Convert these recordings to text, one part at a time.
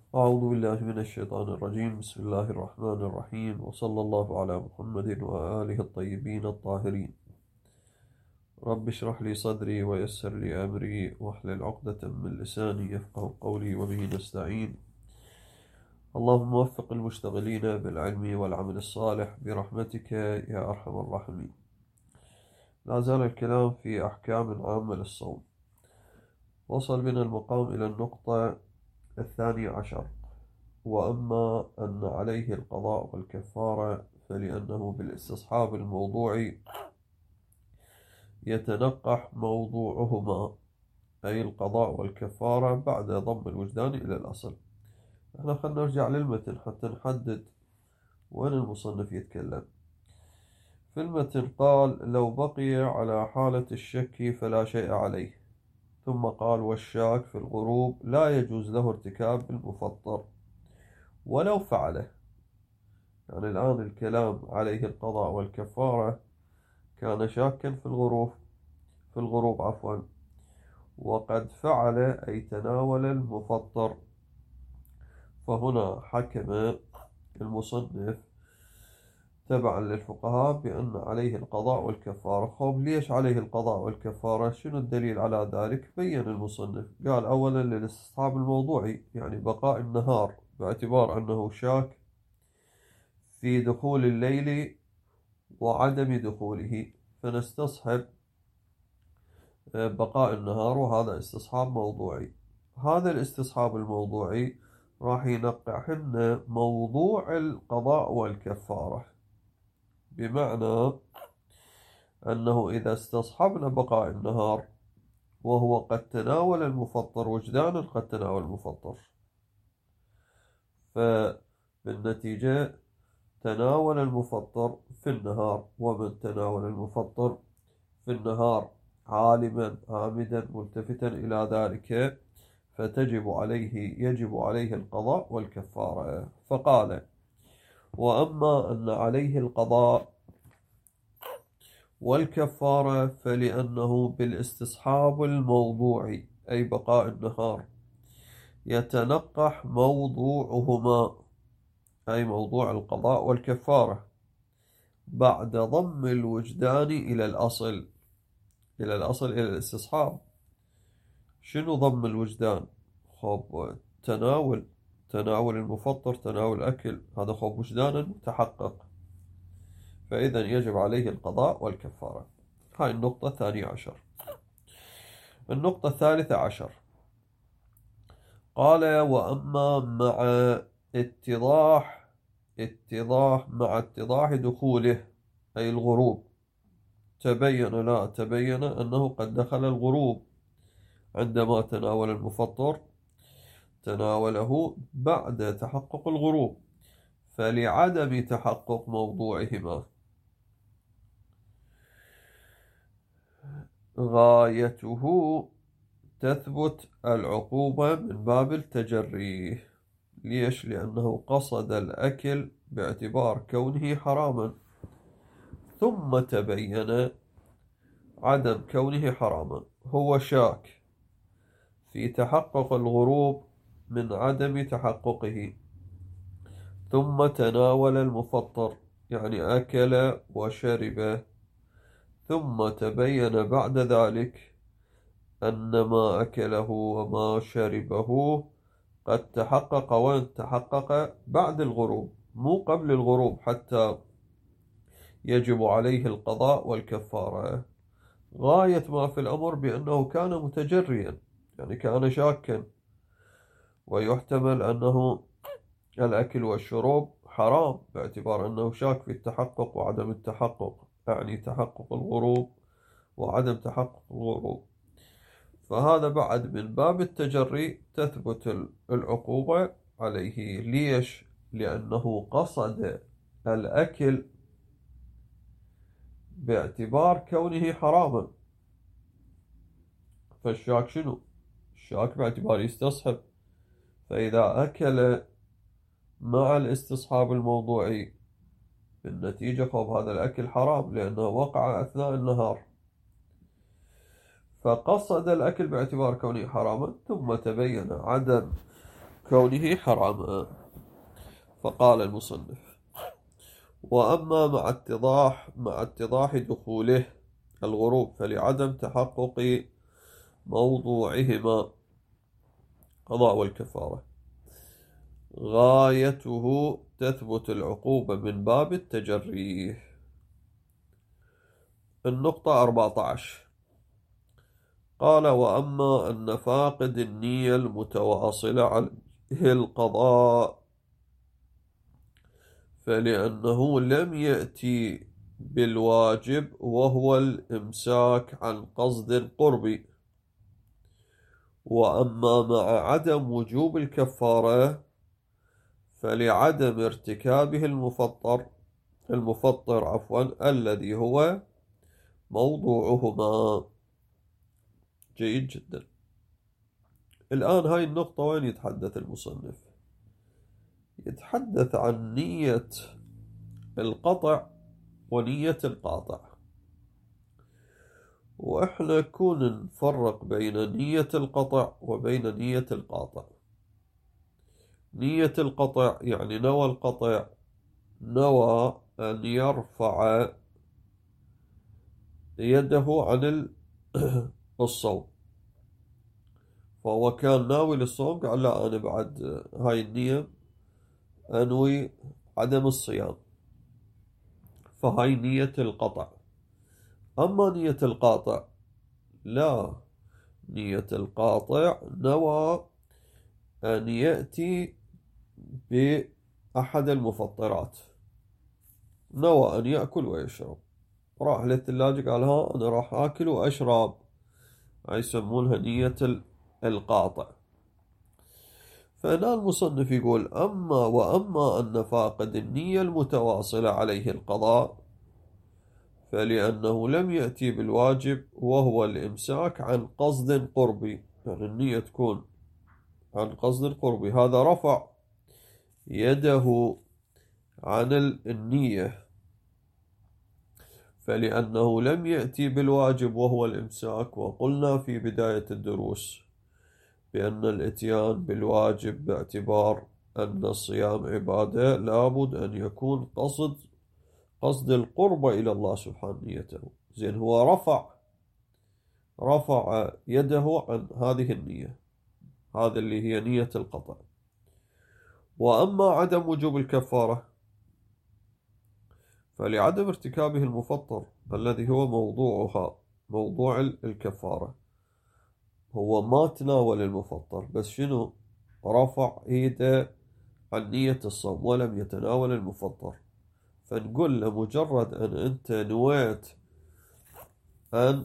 أعوذ بالله من الشيطان الرجيم. بسم الله الرحمن الرحيم، وصلى الله على محمد وآله الطيبين الطاهرين. رب اشرح لي صدري ويسر لي أمري واحلل عقدة من لساني يفقه قولي وبه نستعين. اللهم وفق المشتغلين بالعلم والعمل الصالح برحمتك يا أرحم الراحمين. لا زال الكلام في أحكام عامة للصوم. وصل بنا المقام إلى النقطة 12. وأما أن عليه القضاء والكفارة فلأنه بالاستصحاب الموضوعي يتنقح موضوعهما، أي القضاء والكفارة، بعد ضم الوجدان إلى الأصل. احنا خلنا نرجع للمتن حتى نحدد وين المصنف يتكلم. في المتن قال: لو بقي على حالة الشك فلا شيء عليه. ثم قال: والشاك في الغروب لا يجوز له ارتكاب المفطر ولو فعله. يعني الآن الكلام عليه القضاء والكفارة كان شاكا في الغروب وقد فعل أي تناول المفطر. فهنا حكم المصنف تبعا للفقهاء بأن عليه القضاء والكفارة. خب ليش عليه القضاء والكفارة؟ شنو الدليل على ذلك؟ بين المصنف، قال: أولا للاستصحاب الموضوعي، يعني بقاء النهار باعتبار أنه شاك في دخول الليل وعدم دخوله، فنستصحب بقاء النهار، وهذا استصحاب موضوعي. هذا الاستصحاب الموضوعي راح ينقح لنا موضوع القضاء والكفارة، بمعنى أنه إذا استصحبنا بقاء النهار وهو قد تناول المفطر، وجدانا قد تناول المفطر، فبالنتيجة تناول المفطر في النهار، ومن تناول المفطر في النهار عالما عامدا ملتفتا إلى ذلك يجب عليه القضاء والكفارة. فقال: وأما أن عليه القضاء والكفارة فلأنه بالاستصحاب الموضوعي، أي بقاء النهار، يتنقح موضوعهما، أي موضوع القضاء والكفارة، بعد ضم الوجدان إلى الأصل إلى الاستصحاب. شنو ضم الوجدان؟ خب تناول المفطر، تناول أكل، هذا خب وجدانا متحقق، فإذا يجب عليه القضاء والكفارة. هاي النقطة 12. النقطة 13 قال: وأما مع اتضاح دخوله، أي الغروب، تبين أنه قد دخل الغروب عندما تناول المفطر، تناوله بعد تحقق الغروب، فلعدم تحقق موضوعهما غايته تثبت العقوبة من باب التجري. ليش؟ لأنه قصد الأكل باعتبار كونه حراما، ثم تبين عدم كونه حراما. هو شاك في تحقق الغروب من عدم تحققه، ثم تناول المفطر، يعني أكل وشرب، ثم تبين بعد ذلك أن ما أكله وما شربه قد تحقق، وان تحقق بعد الغروب مو قبل الغروب، حتى يجب عليه القضاء والكفارة. غاية ما في الأمر بأنه كان متجريا، يعني كان شاكا، ويحتمل أنه الأكل والشرب حرام باعتبار أنه شاك في التحقق وعدم التحقق، يعني تحقق الغروب وعدم تحقق الغروب. فهذا بعد من باب التجري تثبت العقوبة عليه. ليش؟ لأنه قصد الأكل باعتبار كونه حراما. فالشاك شنو؟ الشاك باعتبار يستصحب، فإذا أكل مع الاستصحاب الموضوعي، بالنتيجة خب هذا الأكل حرام لأنه وقع أثناء النهار، فقصد الأكل باعتبار كونه حراما، ثم تبين عدم كونه حراما. فقال المصنف: وأما مع اتضاح دخوله الغروب فلعدم تحقق موضوعهما قضاء والكفارة غايته تثبت العقوبة من باب التجريه. النقطة 14 قال: وأما أن فاقد النية المتواصلة عليه القضاء فلأنه لم يأتي بالواجب وهو الإمساك عن قصد القرب. وأما مع عدم وجوب الكفارة فلعدم ارتكابه المفطر الذي هو موضوعهما. جيد جدا. الآن هاي النقطة وين يتحدث المصنف؟ يتحدث عن نية القطع ونية القاطع، وإحنا نكون نفرق بين نية القطع وبين نية القاطع. نية القطع يعني نوى القطع، نوى أن يرفع يده عن الصوم، فهو كان ناوي للصوم، قال لا أنا بعد هاي النية أنوي عدم الصيام، فهاي نية القطع. أما نية القاطع لا، نية القاطع نوى أن يأتي بأحد المفطرات، نوى أن يأكل ويشرب، راح للثلاجة قال ها أنا راح أكل وأشرب، يسمونها نية القاطع. فهنا المصنف يقول: وأما أن فاقد النية المتواصلة عليه القضاء فلأنه لم يأتي بالواجب وهو الإمساك عن قصد قربي، يعني النية تكون عن قصد القربي، هذا رفع يده عن النية، فلأنه لم يأتي بالواجب وهو الإمساك. وقلنا في بداية الدروس بأن الإتيان بالواجب باعتبار أن الصيام عبادة لابد أن يكون قصد القرب إلى الله سبحانه نيته. زين، هو رفع يده عن هذه النية، هذا اللي هي نية القطع. وأما عدم وجوب الكفارة فلعدم ارتكابه المفطر الذي هو موضوع الكفارة، هو ما تناول المفطر بس شنو؟ رفع ايده عن نية الصوم ولم يتناول المفطر. فنقول لمجرد أن أنت نويت أن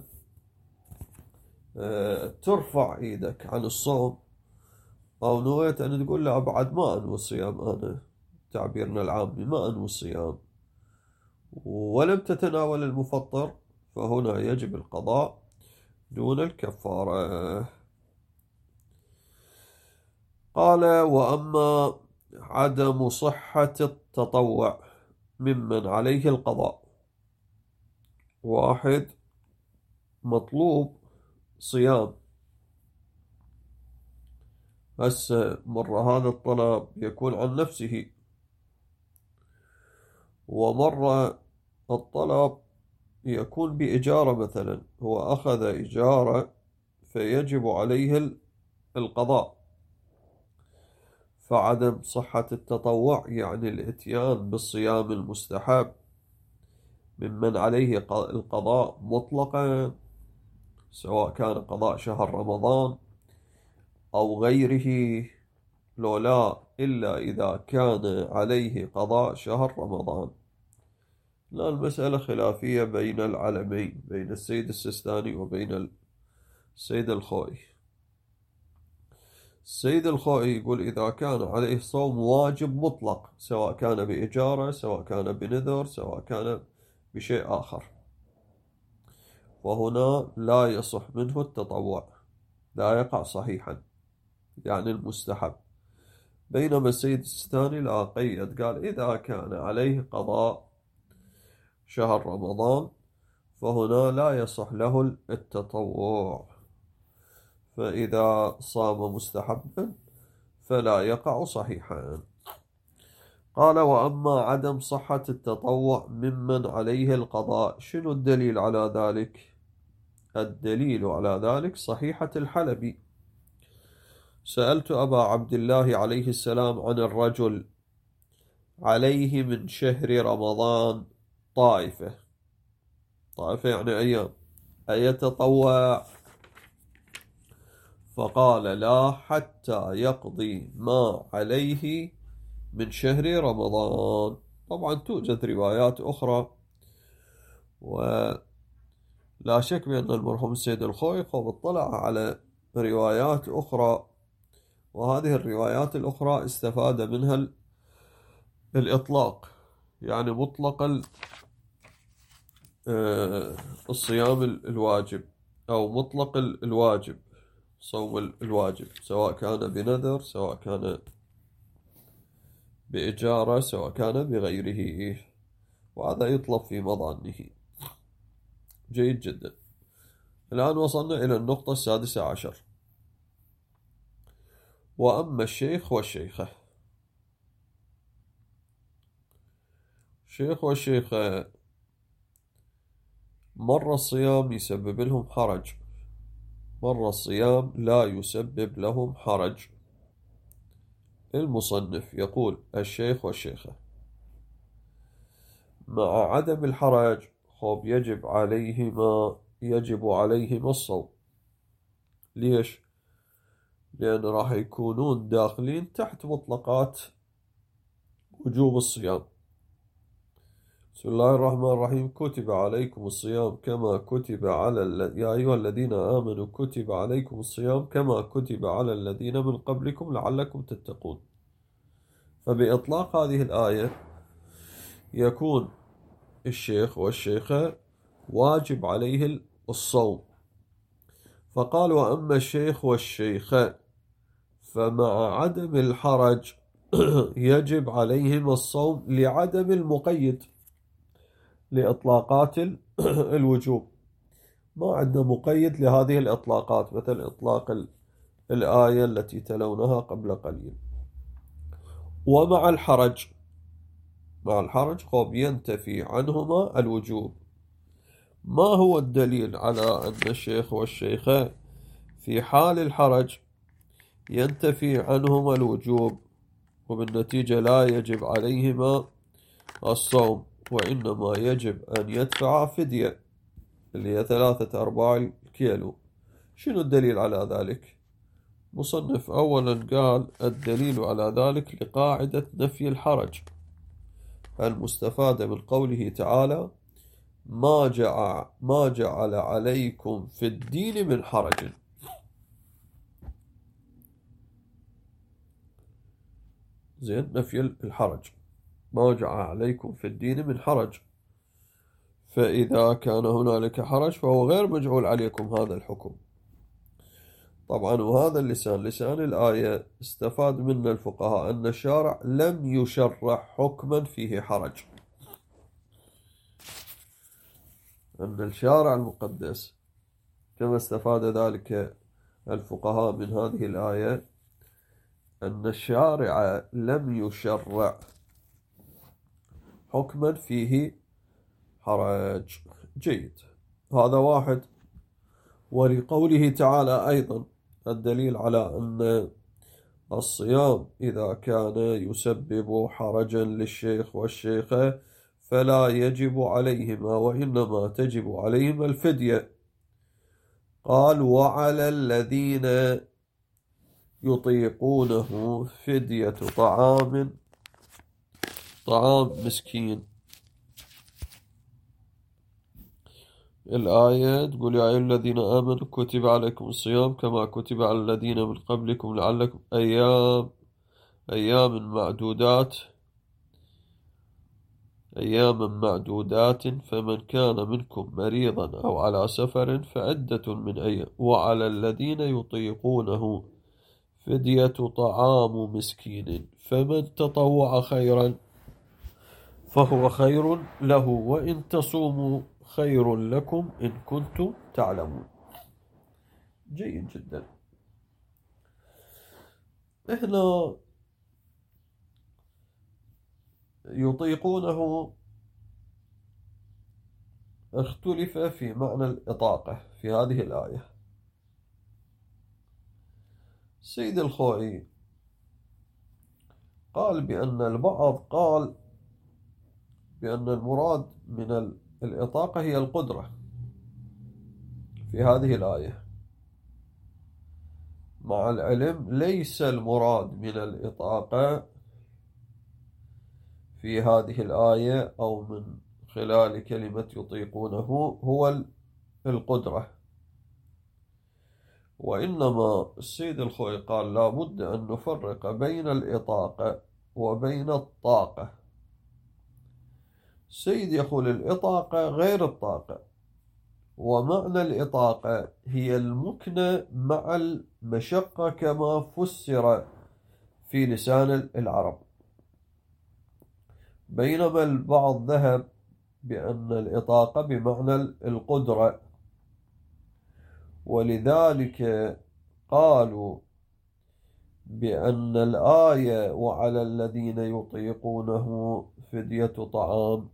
ترفع ايدك عن الصوم، أو نويت أن تقول له بعد ما أنوي الصيام، أنا تعبيرنا العامي ما أنوي الصيام، ولم تتناول المفطر، فهنا يجب القضاء دون الكفارة. قال: وأما عدم صحة التطوع ممن عليه القضاء، واحد مطلوب صيام، هسه مرة هذا الطلب يكون عن نفسه، ومرة الطلب يكون بإجارة، مثلا هو أخذ إجارة فيجب عليه القضاء. فعدم صحة التطوع يعني الإتيان بالصيام المستحب ممن عليه القضاء مطلقا، سواء كان قضاء شهر رمضان أو غيره، لو لا إلا إذا كان عليه قضاء شهر رمضان. لا، المسألة خلافية بين العلمين، بين السيد السيستاني وبين السيد الخوئي. السيد الخوئي يقول إذا كان عليه صوم واجب مطلق، سواء كان بإجارة، سواء كان بنذر، سواء كان بشيء آخر، وهنا لا يصح منه التطوع، لا يقع صحيحا، يعني المستحب. بينما السيد السيستاني لا، قيد، قال إذا كان عليه قضاء شهر رمضان فهنا لا يصح له التطوع، فإذا صام مستحبا فلا يقع صحيحا. قال: وأما عدم صحة التطوع ممن عليه القضاء، شنو الدليل على ذلك؟ الدليل على ذلك صحيحة الحلبي: سألت أبا عبد الله عليه السلام عن الرجل عليه من شهر رمضان طائفة يعني أيام، أيتطوع؟ فقال: لا، حتى يقضي ما عليه من شهر رمضان. طبعا توجد روايات أخرى، ولا شك بأن المرحوم السيد الخوئي قد اطلع على روايات أخرى، وهذه الروايات الأخرى استفاد منها الإطلاق، يعني مطلق الصيام الواجب، أو مطلق الواجب، صوم الواجب، سواء كان بنذر، سواء كان بإجارة، سواء كان بغيره، وهذا يطلب في مظانه. جيد جدا. الآن وصلنا إلى النقطة 16. وأما الشيخ والشيخة. الشيخ والشيخة مرة الصيام يسبب لهم حرج، مرة الصيام لا يسبب لهم حرج. المصنف يقول: الشيخ والشيخة مع عدم الحرج يجب عليهما الصوم. ليش؟ لأن راح يكونون داخلين تحت مطلقات وجوب الصيام. بسم الله الرحمن الرحيم: كتب عليكم الصيام كما كتب على يا أيها الذين آمنوا كتب عليكم الصيام كما كتب على الذين من قبلكم لعلكم تتقون. فبإطلاق هذه الآية يكون الشيخ والشيخة واجب عليه الصوم. فقال: وأما الشيخ والشيخة فمع عدم الحرج يجب عليهم الصوم لعدم المقيد لإطلاقات الوجوب. ما عندنا مقيد لهذه الإطلاقات، مثل إطلاق الآية التي تلونها قبل قليل. ومع الحرج، مع الحرج ينتفي عنهما الوجوب. ما هو الدليل على أن الشيخ والشيخة في حال الحرج ينتفي عنهما الوجوب، وبالنتيجة لا يجب عليهما الصوم، وإنما يجب أن يدفع فدية اللي هي 3/4 الكيلو؟ شنو الدليل على ذلك؟ مصنف أولا قال: الدليل على ذلك لقاعدة نفي الحرج المستفادة من قوله تعالى: ما جعل عليكم في الدين من حرج. زين، نفي الحرج، ما جعل عليكم في الدين من حرج. فإذا كان هنالك حرج فهو غير مجعول عليكم هذا الحكم. طبعا وهذا لسان الآية استفاد منه الفقهاء أن الشارع لم يشرع حكما فيه حرج، أن الشارع المقدس كما استفاد ذلك الفقهاء من هذه الآية أن الشارع لم يشرع حكما فيه حرج. جيد، هذا واحد. ولقوله تعالى أيضا الدليل على أن الصيام إذا كان يسبب حرجا للشيخ والشيخة فلا يجب عليهما، وإنما تجب عليهما الفدية. قال: وعلى الذين يطيقونه فدية طعام مسكين. الآية تقول: يا أيها الذين آمنوا كتب عليكم الصيام كما كتب على الذين من قبلكم لعلكم أيام معدودات فمن كان منكم مريضا أو على سفر فعدة من أيام، وعلى الذين يطيقونه فدية طعام مسكين، فمن تطوع خيرا فهو خير له، وإن تصوموا خير لكم إن كنتم تعلمون. جيد جدا. هنا يطيقونه اختلف في معنى الإطاقة في هذه الآية. سيد الخوئي قال بأن البعض قال بأن المراد من الإطاقة هي القدرة في هذه الآية، مع العلم ليس المراد من الإطاقة في هذه الآية أو من خلال كلمة يطيقونه هو القدرة، وإنما السيد الخوئي قال لا بد أن نفرق بين الإطاقة وبين الطاقة. السيد يقول الإطاقة غير الطاقة، ومعنى الإطاقة هي المكنة مع المشقة كما فسر في لسان العرب، بينما البعض ذهب بأن الإطاقة بمعنى القدرة، ولذلك قالوا بأن الآية وعلى الذين يطيقونه فدية طعام،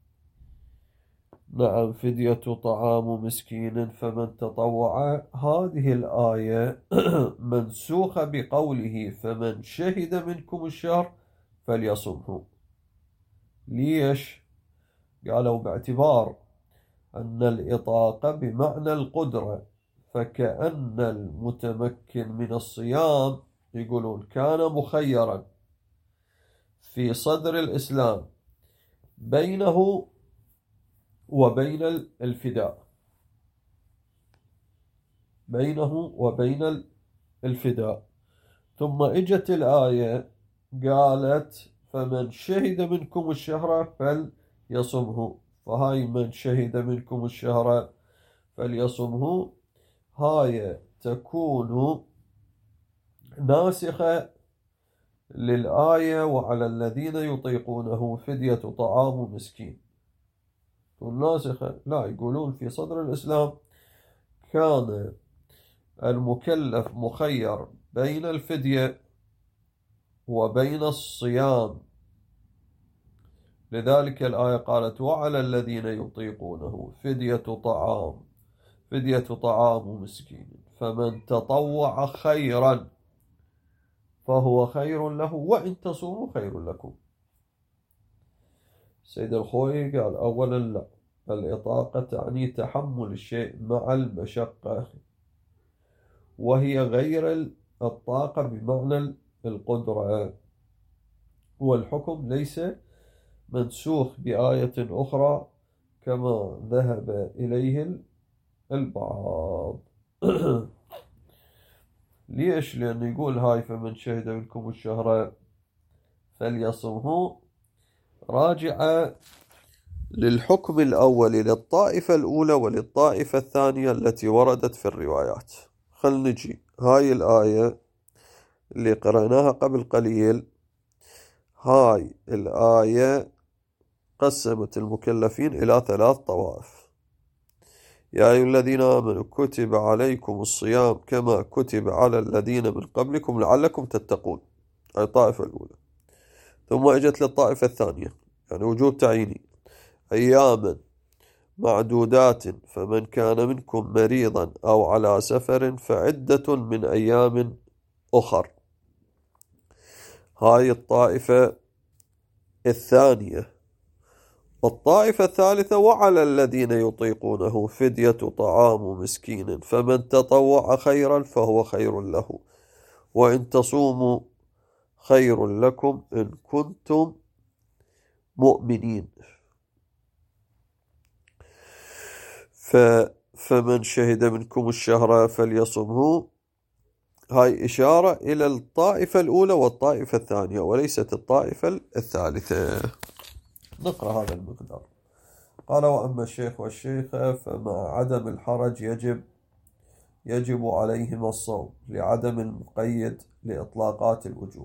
نعم فدية طعام مسكين فمن تطوع، هذه الآية منسوخة بقوله فمن شهد منكم الشهر فليصمه. ليش؟ قالوا باعتبار أن الإطاقة بمعنى القدرة، فكأن المتمكن من الصيام يقولون كان مخيرا في صدر الإسلام بينه وبين الفداء، بينه وبين الفداء. ثم اجت الآية قالت فمن شهد منكم الشهر فليصمه، فهاي من شهد منكم الشهر فليصمه هاي تكون ناسخة للآية وعلى الذين يطيقونه فدية طعام مسكين. والناسخة لا، يقولون في صدر الإسلام كان المكلف مخير بين الفدية وبين الصيام، لذلك الآية قالت وعلى الذين يطيقونه فدية طعام مسكين فمن تطوع خيرا فهو خير له وإن تصوموا خير لكم. سيد الخوئي قال أولا لا، الإطاقة تعني تحمل الشيء مع المشقة، وهي غير الطاقة بمعنى القدرة، والحكم ليس منسوخ بآية أخرى كما ذهب إليه البعض. ليش؟ لأنه يقول هاي فمن شهد منكم الشهر فليصمه راجعة للحكم الأول للطائفة الأولى وللطائفة الثانية التي وردت في الروايات. خل نجي هاي الآية اللي قرأناها قبل قليل، هاي الآية قسمت المكلفين إلى 3 طوائف. يا أيها الذين آمنوا كتب عليكم الصيام كما كتب على الذين من قبلكم لعلكم تتقون، هاي الطائفة الأولى. ثم اجت للطائفة الثانية يعني وجوب تعييني، أياما معدودات فمن كان منكم مريضا أو على سفر فعدة من أيام أخر، هاي الطائفة الثانية. الطائفة الثالثة وعلى الذين يطيقونه فدية طعام مسكين فمن تطوع خيرا فهو خير له وإن تصوموا خير لكم إن كنتم مؤمنين. فمن شهد منكم الشهر فليصمه، هاي إشارة إلى الطائفة الأولى والطائفة الثانية وليست الطائفة الثالثة. نقرأ هذا المقدار. قال وأما الشيخ والشيخة فمع عدم الحرج يجب عليهما الصوم لعدم المقيد لإطلاقات الوجوب،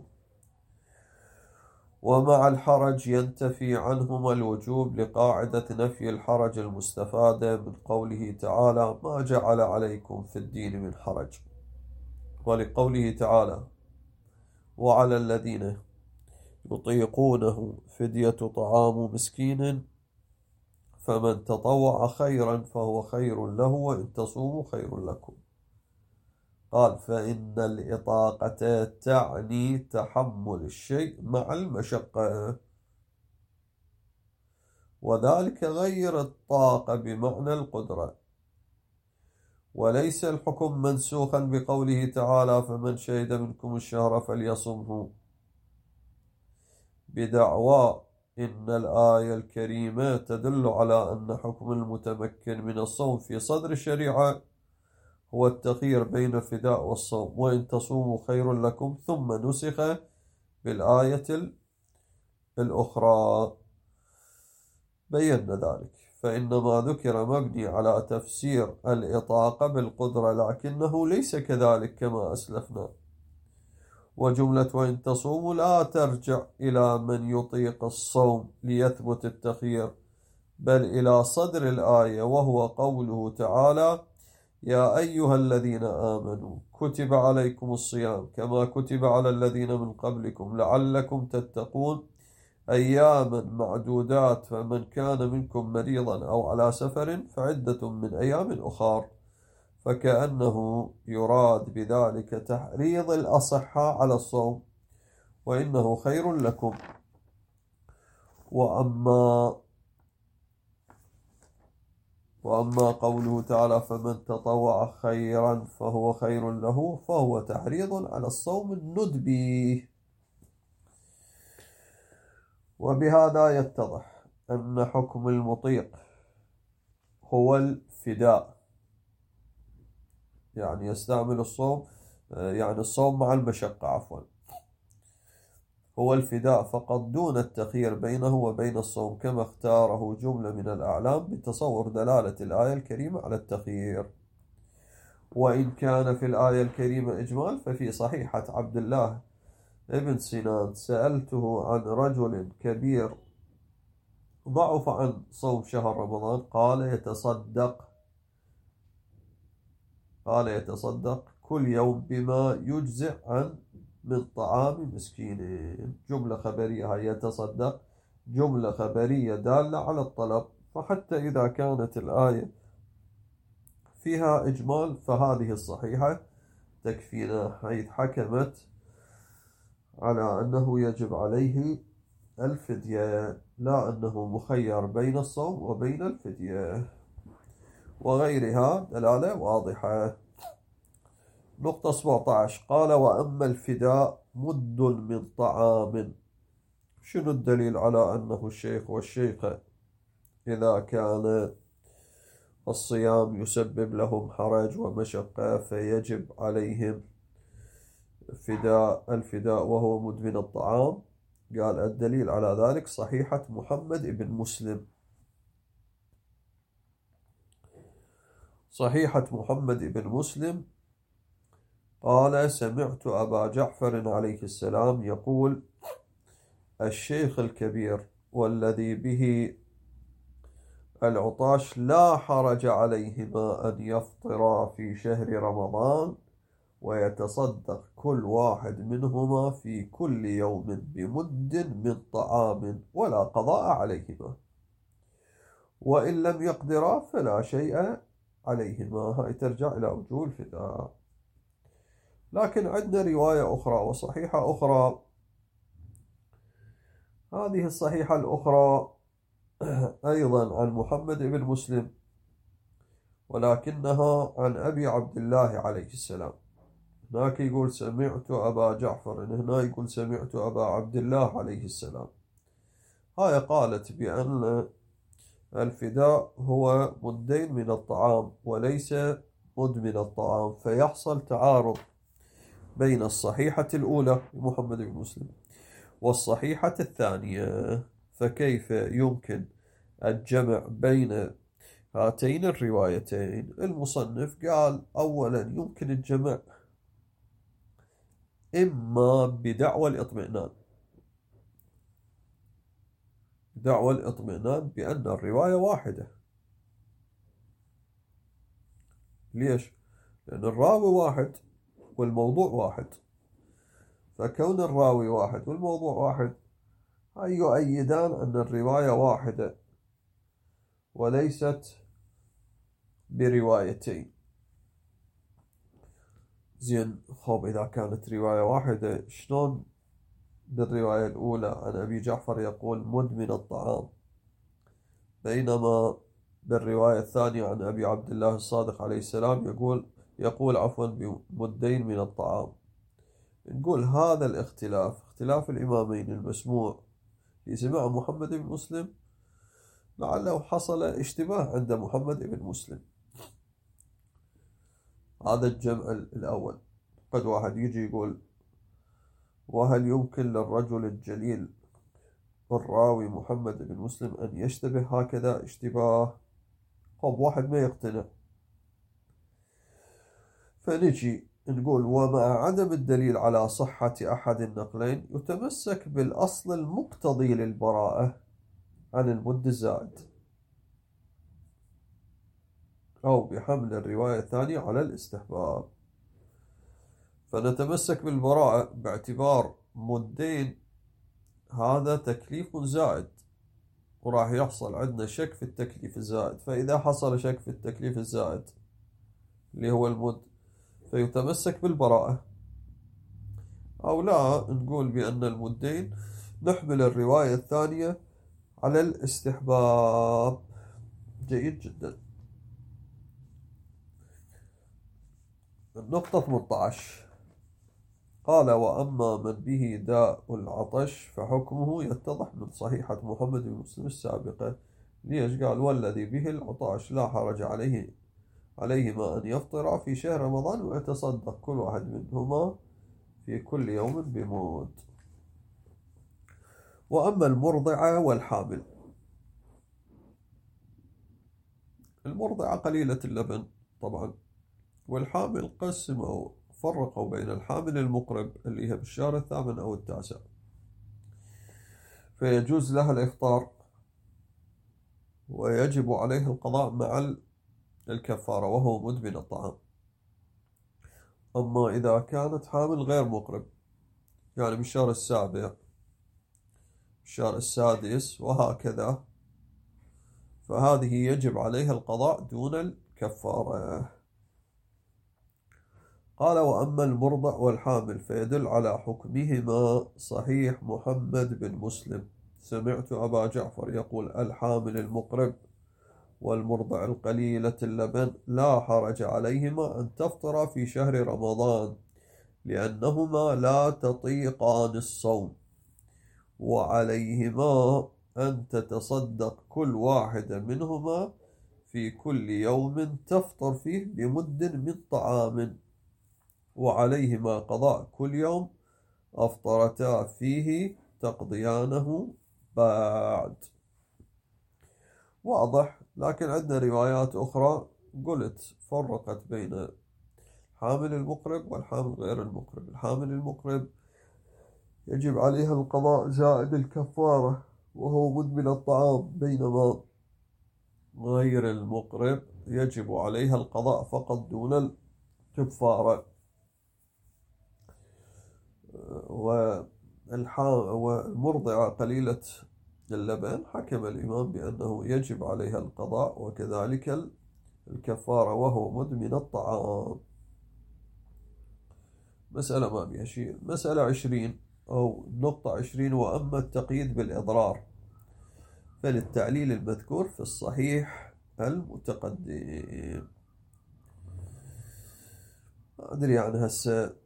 ومع الحرج ينتفي عنهما الوجوب لقاعدة نفي الحرج المستفادة من قوله تعالى ما جعل عليكم في الدين من حرج، ولقوله تعالى وعلى الذين يطيقونه فدية طعام مسكين، فمن تطوع خيرا فهو خير له، وإن تصوموا خير لكم. قال: فإن الإطاقة تعني تحمل الشيء مع المشقة، وذلك غير الطاقة بمعنى القدرة، وليس الحكم منسوخا بقوله تعالى: فمن شهد منكم الشهر فليصمه، بدعوى إن الآية الكريمة تدل على أن حكم المتمكن من الصوم في صدر الشريعة هو التخيير بين الفداء والصوم، وإن تصوموا خير لكم، ثم نسخ بالآية الأخرى. بينا ذلك، فإن ما ذكر مبني على تفسير الإطاقة بالقدرة، لكنه ليس كذلك كما أسلفنا. وجملة وإن تصوموا لا ترجع إلى من يطيق الصوم ليثبت التخيير، بل إلى صدر الآية، وهو قوله تعالى: يا أيها الذين آمنوا كتب عليكم الصيام كما كتب على الذين من قبلكم لعلكم تتقون، أياما معدودات، فمن كان منكم مريضا أو على سفر فعدة من أيام أخر. فكأنه يراد بذلك تحريض الأصحاء على الصوم، وإنه خير لكم. وأما قوله تعالى: فمن تطوع خيرا فهو خير له، فهو تحريض على الصوم الندبي. وبهذا يتضح أن حكم المطيق هو الفداء، يعني يستعمل الصوم، يعني الصوم مع المشقة، عفوا، هو الفداء فقط دون التخيير بينه وبين الصوم، كما اختاره جملة من الأعلام بتصور دلالة الآية الكريمة على التخيير. وإن كان في الآية الكريمة إجمال، ففي صحيحة عبد الله ابن سنان: سألته عن رجل كبير ضعف عن صوم شهر رمضان، قال يتصدق كل يوم بما يجزئ عن من طعام مسكين. جملة خبرية، هي يتصدق جملة خبرية دالة على الطلب، فحتى إذا كانت الآية فيها إجمال فهذه الصحيحة تكفينا، حيث حكمت على أنه يجب عليه الفدية، لا أنه مخير بين الصوم وبين الفدية، وغيرها دلالة واضحة. نقطة 17: قال: وأما الفداء مد من طعام. شنو الدليل على أنه الشيخ والشيخة إذا كان الصيام يسبب لهم حرج ومشقة فيجب عليهم الفداء وهو مد من الطعام؟ قال: الدليل على ذلك صحيحة محمد بن مسلم. صحيحة محمد بن مسلم قال: سمعت أبا جعفر عليه السلام يقول: الشيخ الكبير والذي به العطاش لا حرج عليهما أن يفطرا في شهر رمضان، ويتصدق كل واحد منهما في كل يوم بمد من طعام، ولا قضاء عليهما، وإن لم يقدرا فلا شيء عليهما. هاي ترجع إلى وجوه الفداء. لكن عندنا رواية أخرى وصحيحة أخرى. هذه الصحيحة الأخرى أيضا عن محمد بن مسلم، ولكنها عن أبي عبد الله عليه السلام. هناك يقول سمعت أبا جعفر، هنا يقول سمعت أبا عبد الله عليه السلام. هاي قالت بأن الفداء هو مدين من الطعام وليس مد من الطعام، فيحصل تعارض بين الصحيحة الأولى لمحمد بن مسلم والصحيحة الثانية، فكيف يمكن الجمع بين هاتين الروايتين؟ المصنف قال: أولا يمكن الجمع إما بدعوى الإطمئنان، بأن الرواية واحدة. ليش؟ لأن الراوي واحد والموضوع واحد، فكون الراوي واحد والموضوع واحد هاي يؤيدان أن الرواية واحدة وليست بروايتين. زين، خب إذا كانت رواية واحدة شلون بالرواية الأولى عن أبي جعفر يقول مدمن الطعام، بينما بالرواية الثانية عن أبي عبد الله الصادق عليه السلام يقول عفوا بمدين من الطعام. نقول هذا الاختلاف، اختلاف الإمامين المسموع في سماع محمد بن مسلم، لعله حصل اشتباه عند محمد بن مسلم. هذا الجمع الأول. قد واحد يجي يقول وهل يمكن للرجل الجليل الراوي محمد بن مسلم أن يشتبه هكذا اشتباه؟ طب واحد ما يقتنع، فنجي نقول ومع عدم الدليل على صحة أحد النقلين يتمسك بالأصل المقتضي للبراءة عن المد الزائد، أو بحمل الرواية الثانية على الاستحباب. فنتمسك بالبراءة باعتبار مدين هذا تكليف زائد، وراح يحصل عندنا شك في التكليف الزائد. فإذا حصل شك في التكليف الزائد اللي هو المد فيتمسك بالبراءة، أو لا نقول بأن المدين نحمل الرواية الثانية على الاستحباب. جيد جدا. النقطة 18 قال وأما من به داء العطش فحكمه يتضح من صحيحة محمد بن مسلم السابقة. ليش قال والذي به العطش لا حرج عليهما أن يفطر في شهر رمضان ويتصدق كل واحد منهما في كل يوم بمود. وأما المرضعة والحامل، المرضعة قليلة اللبن طبعا، والحامل قسموا فرقوا بين الحامل المقرب اللي هي بالشهر 8 أو 9، فيجوز لها الإفطار ويجب عليه القضاء مع الكفارة وهو مدمن الطعام. أما إذا كانت حامل غير مقرب، يعني بالشهر 7 بالشهر 6 وهكذا، فهذه يجب عليها القضاء دون الكفارة. قال وأما المرضع والحامل فيدل على حكمهما صحيح محمد بن مسلم. سمعت أبا جعفر يقول الحامل المقرب والمرضع القليلة اللبن لا حرج عليهما أن تفطر في شهر رمضان لأنهما لا تطيقان الصوم، وعليهما أن تتصدق كل واحدة منهما في كل يوم تفطر فيه بمد من طعام، وعليهما قضاء كل يوم أفطرتا فيه تقضيانه بعد. واضح. لكن عندنا روايات أخرى قلت فرقت بين حامل المقرب والحامل غير المقرب. الحامل المقرب يجب عليها القضاء زائد الكفارة وهو مدمن الطعام، بينما غير المقرب يجب عليها القضاء فقط دون الكفارة. والمرضعة قليلة اللبن حكم الإمام بأنه يجب عليها القضاء وكذلك الكفارة وهو مدمن الطعام. مسألة ما بها شيء. مسألة 20 أو نقطة 20 وأما التقييد بالإضرار فللتعليل المذكور في الصحيح المتقدم. ما أدري يعني هسه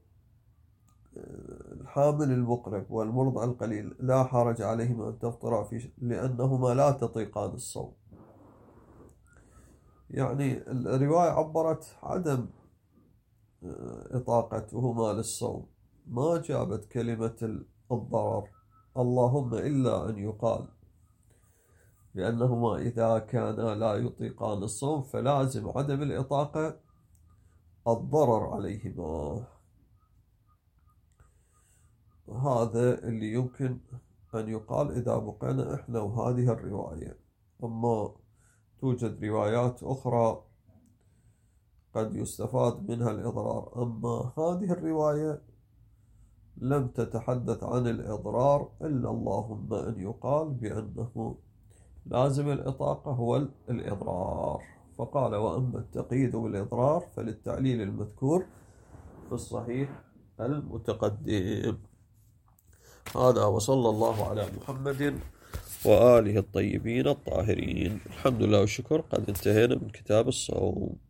الحامل المقرب والمرضع القليل لا حرج عليهما أن تفطرا لأنهما لا تطيقان الصوم. يعني الرواية عبرت عدم إطاقتهما للصوم، ما جابت كلمة الضرر، اللهم إلا أن يقال لأنهما إذا كانا لا يطيقان الصوم فلازم عدم الإطاقة الضرر عليهما. هذا اللي يمكن أن يقال إذا بقينا إحنا وهذه الرواية. أما توجد روايات أخرى قد يستفاد منها الإضرار، أما هذه الرواية لم تتحدث عن الإضرار إلا اللهم أن يقال بأنه لازم الإطاقة هو الإضرار. فقال: وأما التقييد بالإضرار فللتعليل المذكور في الصحيح المتقدم. هذا، وصلى الله على محمد وآله الطيبين الطاهرين. الحمد لله والشكر، قد انتهينا من كتاب الصوم.